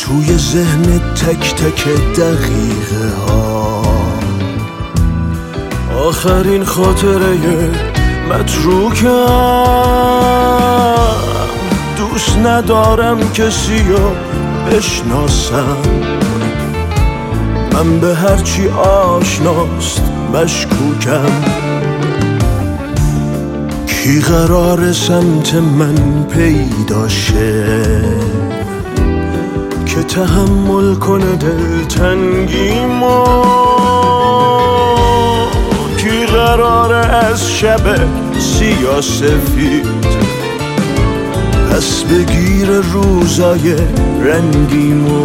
توی ذهن تک تک دقیقه ها آخرین خاطره متروکم. دوست ندارم کسی رو بشناسم، من به هرچی آشناست مشکوکم. کی قرار سمت من پیدا شه که تحمل کنه دلتنگیمو؟ کی قراره از شب سیاه‌سفید پس بگیر روزای رنگیمو؟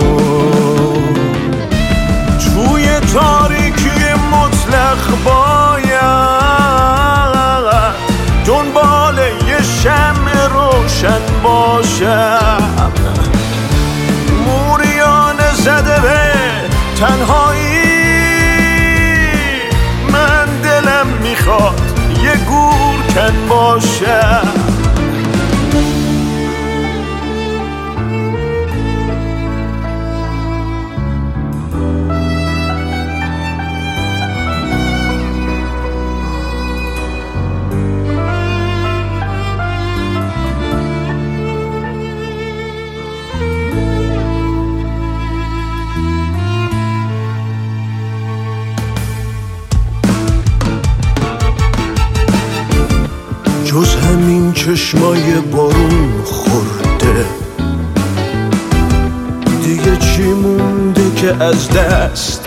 توی تاریکی مطلق باید دنبال یه شمع روشن باشم. موریانه زده به تنهایی، من دلم میخواد یه گورکن باشم. جز همین چشمای بارون خورده دیگه چی مونده که از دست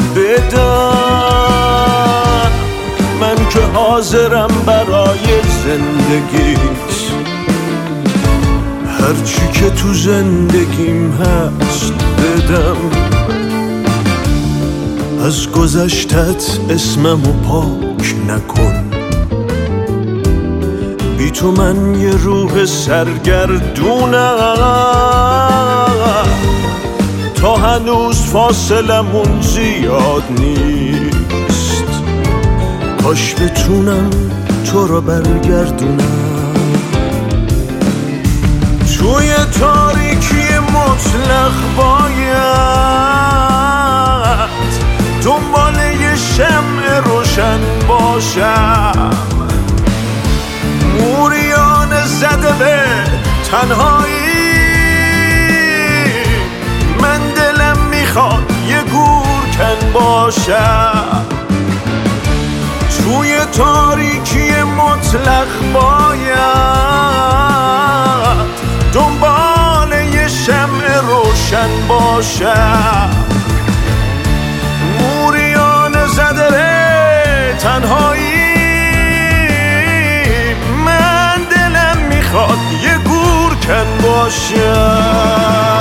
بدم؟ من که حاضرم برای زندگیت هرچی که تو زندگیم هست بدم. از گذشتت اسممو پاک نکن، بی تو من یه روح سرگردونم. تا هنوز فاصلمون زیاد نیست، کاش بتونم تو رو برگردونم. توی تاریکی مطلق باید دنبال یه شمع روشن باشم. موریانه زده به تنهایی، من دلم میخواد یه گورکن باشم. توی تاریکی مطلق باید دنبال یه شمع روشن باشم. موریانه زده به تنهایی، یه گورکن باشم.